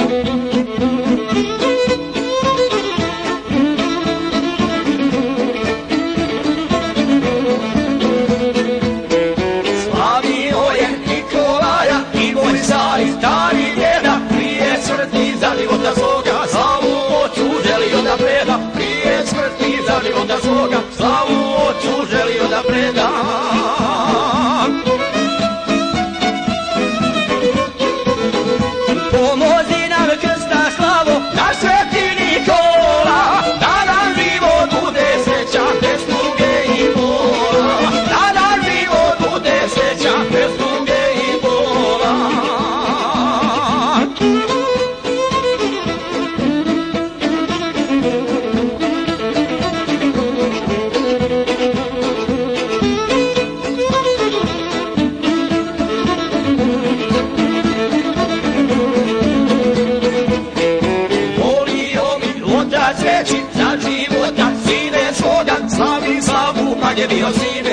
Prije smrti za života svoga slavu ocu želio da preda. Pomozi nam krsta slavo, naš Sveti Nikola, da nam život bude srećan bez tuge i bola, da nam život bude srećan bez tuge i bola. Za života sine svoga, slavi slavu, kad je bio sine